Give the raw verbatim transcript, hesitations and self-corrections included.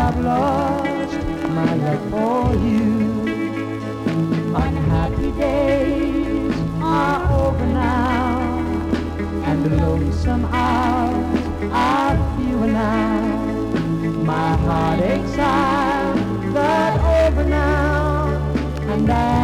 I've lost my love for you. Unhappy days are over now, and the lonesome hours are fewer now. My heartaches are but over now, and I